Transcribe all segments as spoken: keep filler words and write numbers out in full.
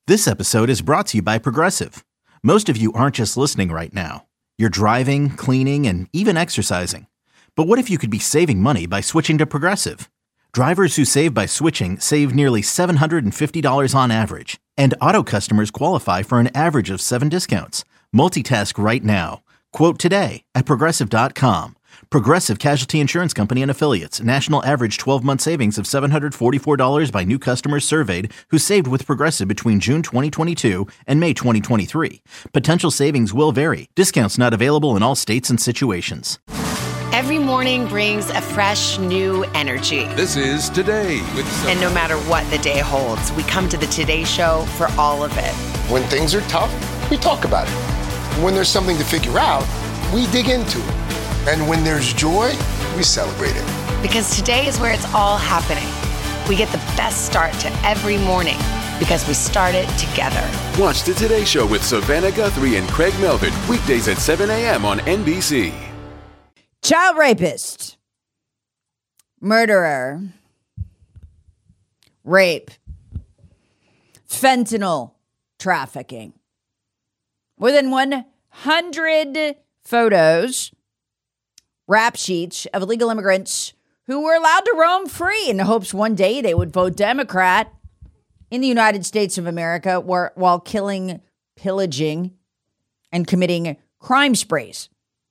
This episode is brought to you by Progressive. Most of you aren't just listening right now. You're driving, cleaning, and even exercising. But what if you could be saving money by switching to Progressive? Drivers who save by switching save nearly seven hundred fifty dollars on average. And auto customers qualify for an average of seven discounts. Multitask right now. Quote today at Progressive dot com. Progressive Casualty Insurance Company and Affiliates. National average twelve-month savings of seven hundred forty-four dollars by new customers surveyed who saved with Progressive between June twenty twenty-two and May twenty twenty-three. Potential savings will vary. Discounts not available in all states and situations. Every morning brings a fresh, new energy. This is Today with Some- And no matter what the day holds, we come to the Today Show for all of it. When things are tough, we talk about it. When there's something to figure out, we dig into it. And when there's joy, we celebrate it. Because today is where it's all happening. We get the best start to every morning because we start it together. Watch the Today Show with Savannah Guthrie and Craig Melvin, weekdays at seven a.m. on N B C. Child rapist, murderer, rape, fentanyl trafficking. More than one hundred photos, rap sheets of illegal immigrants who were allowed to roam free in the hopes one day they would vote Democrat in the United States of America while killing, pillaging, and committing crime sprees.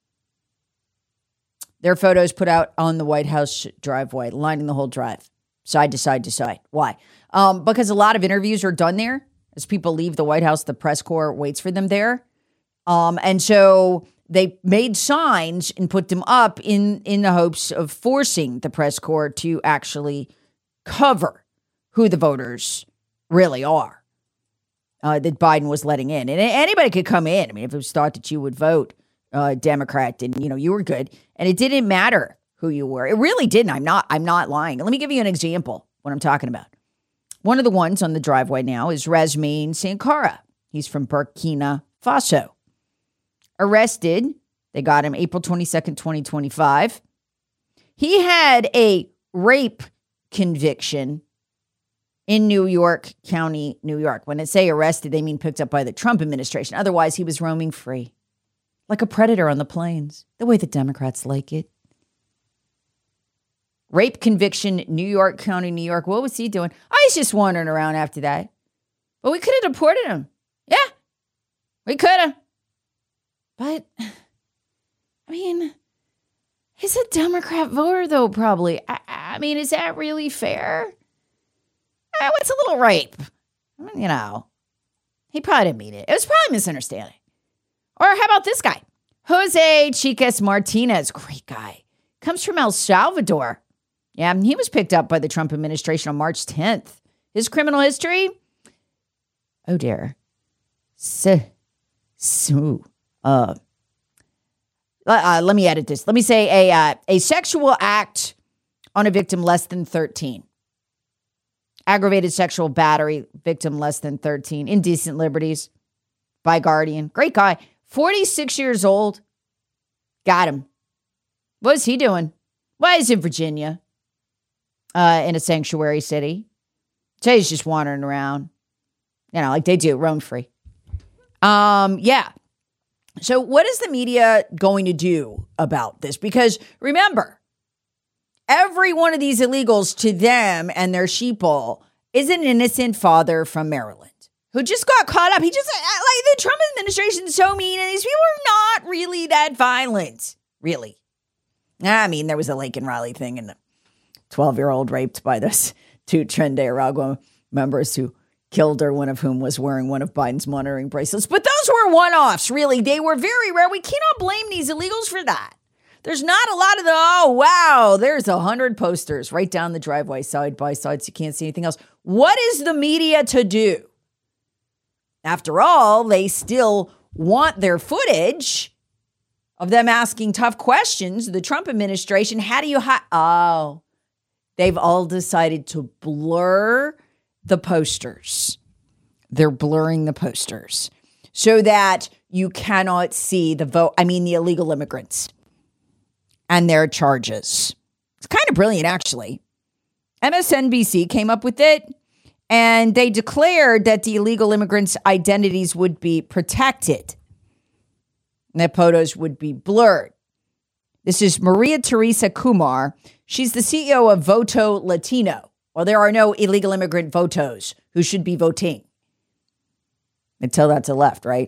Their photos put out on the White House driveway, lining the whole drive, side to side to side. Why? Um, because a lot of interviews are done there. As people leave the White House, the press corps waits for them there. Um, and so they made signs and put them up in, in the hopes of forcing the press corps to actually cover who the voters really are uh, that Biden was letting in. And anybody could come in. I mean, if it was thought that you would vote uh, Democrat, then, you know, you were good. And it didn't matter who you were. It really didn't. I'm not, I'm not lying. Let me give you an example what I'm talking about. One of the ones on the driveway now is Rasmin Sankara. He's from Burkina Faso. Arrested. They got him April twenty-second, twenty twenty-five. He had a rape conviction in New York County, New York. When I say arrested, they mean picked up by the Trump administration. Otherwise, he was roaming free. Like a predator on the plains, the way the Democrats like it. Rape conviction, New York County, New York. What was he doing? Oh, he's just wandering around after that. But we could have deported him. Yeah, we could have. But, I mean, he's a Democrat voter, though, probably. I, I mean, is that really fair? Uh, what's a little rape? I mean, you know, he probably didn't mean it. It was probably a misunderstanding. Or how about this guy? Jose Chiquez Martinez, great guy. Comes from El Salvador. Yeah, he was picked up by the Trump administration on March tenth. His criminal history? Oh, dear. So, so, uh, uh, let me edit this. Let me say a, uh, a sexual act on a victim less than thirteen. Aggravated sexual battery, victim less than thirteen. Indecent liberties by guardian. Great guy. forty-six years old. Got him. What's he doing? Well, he's in Virginia, uh, in a sanctuary city. So he's just wandering around, you know, like they do, roam free. Um, yeah. So what is the media going to do about this? Because remember, every one of these illegals to them and their sheeple is an innocent father from Maryland who just got caught up. He just, like, the Trump administration is so mean, and these people are not really that violent, really. I mean, there was a Lake and Raleigh thing, and the twelve-year-old raped by those two Tren de Aragua members who killed her, one of whom was wearing one of Biden's monitoring bracelets. But those were one-offs, really. They were very rare. We cannot blame these illegals for that. There's not a lot of the, oh, wow, there's a hundred posters right down the driveway, side by side, so you can't see anything else. What is the media to do? After all, they still want their footage of them asking tough questions. The Trump administration, how do you hide? Oh, they've all decided to blur the posters. They're blurring the posters so that you cannot see the vote. I mean, the illegal immigrants and their charges. It's kind of brilliant, actually. M S N B C came up with it. And they declared that the illegal immigrants' identities would be protected. And their photos would be blurred. This is Maria Teresa Kumar. She's the C E O of Voto Latino. Well, there are no illegal immigrant votos who should be voting. Until that's the left, right?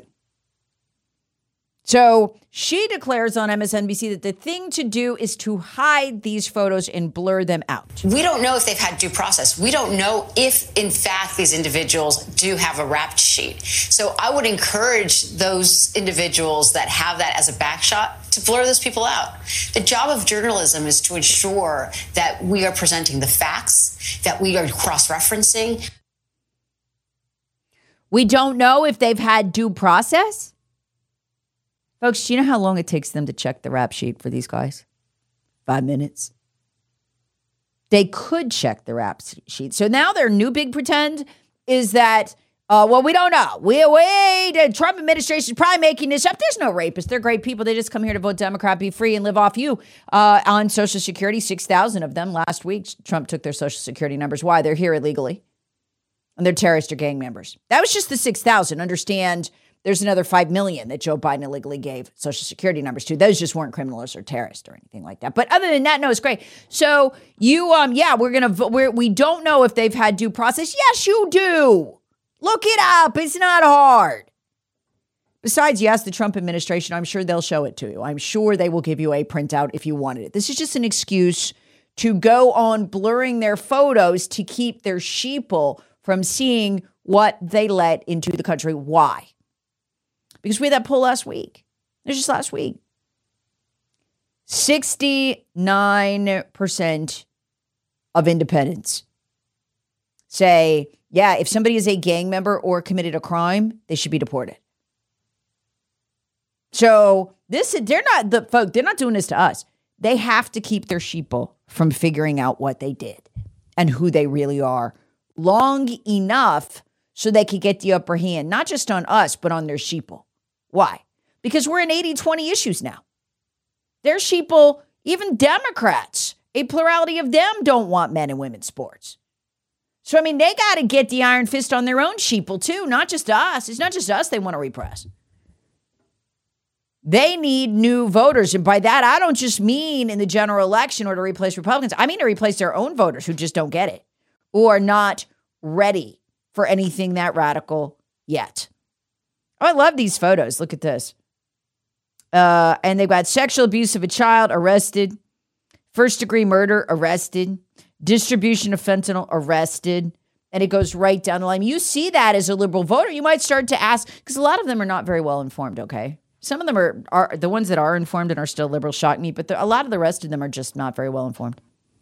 So she declares on M S N B C that the thing to do is to hide these photos and blur them out. We don't know if they've had due process. We don't know if, in fact, these individuals do have a rap sheet. So I would encourage those individuals that have that as a backshot to blur those people out. The job of journalism is to ensure that we are presenting the facts, that we are cross-referencing. We don't know if they've had due process? Folks, do you know how long it takes them to check the rap sheet for these guys? Five minutes. They could check the rap sheet. So now their new big pretend is that, uh, well, we don't know. We wait. The Trump administration is probably making this up. There's no rapists. They're great people. They just come here to vote Democrat, be free, and live off you uh, on Social Security. six thousand of them last week. Trump took their Social Security numbers. Why? They're here illegally. And they're terrorist or gang members. That was just the six thousand. Understand, there's another five million that Joe Biden illegally gave Social Security numbers to. Those just weren't criminals or terrorists or anything like that. But other than that, no, it's great. So you, um, yeah, we're going to, we're, we don't know if they've had due process. Yes, you do. Look it up. It's not hard. Besides, yes, the Trump administration, I'm sure they'll show it to you. I'm sure they will give you a printout if you wanted it. This is just an excuse to go on blurring their photos to keep their sheeple from seeing what they let into the country. Why? Because we had that poll last week. It was just last week. sixty-nine percent of independents say, yeah, if somebody is a gang member or committed a crime, they should be deported. So this, they're not, the folk, they're not doing this to us. They have to keep their sheeple from figuring out what they did and who they really are long enough so they could get the upper hand, not just on us, but on their sheeple. Why? Because we're in eighty twenty issues now. Their sheeple, even Democrats, a plurality of them don't want men and women's sports. So, I mean, they got to get the iron fist on their own sheeple, too, not just us. It's not just us they want to repress. They need new voters. And by that, I don't just mean in the general election or to replace Republicans. I mean to replace their own voters who just don't get it or are not ready for anything that radical yet. Oh, I love these photos. Look at this. Uh, and they've got sexual abuse of a child, arrested. First degree murder, arrested. Distribution of fentanyl, arrested. And it goes right down the line. You see that as a liberal voter, you might start to ask, because a lot of them are not very well informed, okay? Some of them are, are the ones that are informed and are still liberal shock me, but the, a lot of the rest of them are just not very well informed.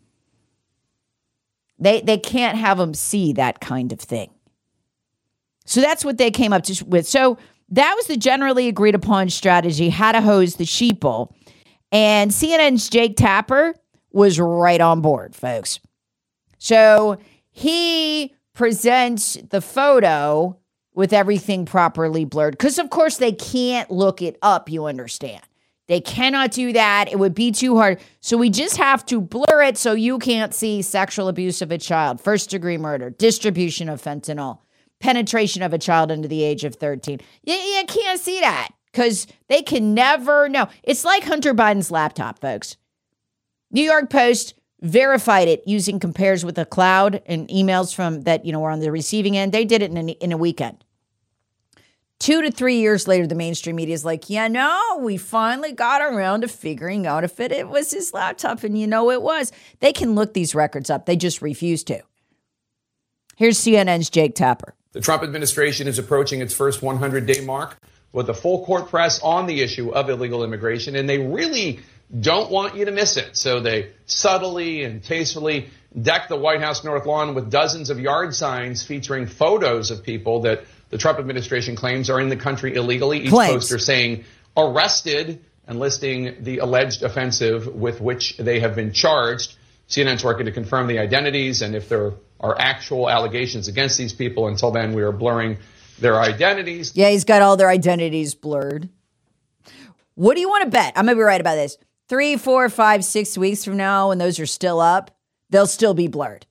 They, they can't have them see that kind of thing. So that's what they came up to, with. So that was the generally agreed upon strategy, how to hose the sheeple. And C N N's Jake Tapper was right on board, folks. So he presents the photo with everything properly blurred. Because, of course, they can't look it up, you understand. They cannot do that. It would be too hard. So we just have to blur it so you can't see sexual abuse of a child, first-degree murder, distribution of fentanyl, penetration of a child under the age of thirteen. You, you can't see that because they can never know. It's like Hunter Biden's laptop, folks. New York Post verified it using compares with a cloud and emails from that, you know, were on the receiving end. They did it in a, in a weekend. Two to three years later, the mainstream media is like, yeah, no, we finally got around to figuring out if it, it was his laptop. And you know it was. They can look these records up. They just refuse to. Here's C N N's Jake Tapper. The Trump administration is approaching its first one hundred day mark with a full court press on the issue of illegal immigration, and they really don't want you to miss it. So they subtly and tastefully deck the White House North Lawn with dozens of yard signs featuring photos of people that the Trump administration claims are in the country illegally. Each Claims. poster saying arrested and listing the alleged offensive with which they have been charged. C N N's working to confirm the identities and if there are actual allegations against these people. Until then, we are blurring their identities. Yeah, he's got all their identities blurred. What do you want to bet? I'm going to be right about this. Three, four, five, six weeks from now, when those are still up, they'll still be blurred.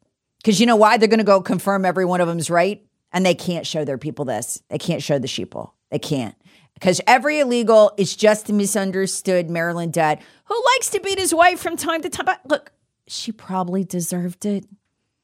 Because you know why? They're going to go confirm every one of them's right. And they can't show their people this. They can't show the sheeple. They can't. Because every illegal is just a misunderstood Maryland dad who likes to beat his wife from time to time. But look, she probably deserved it.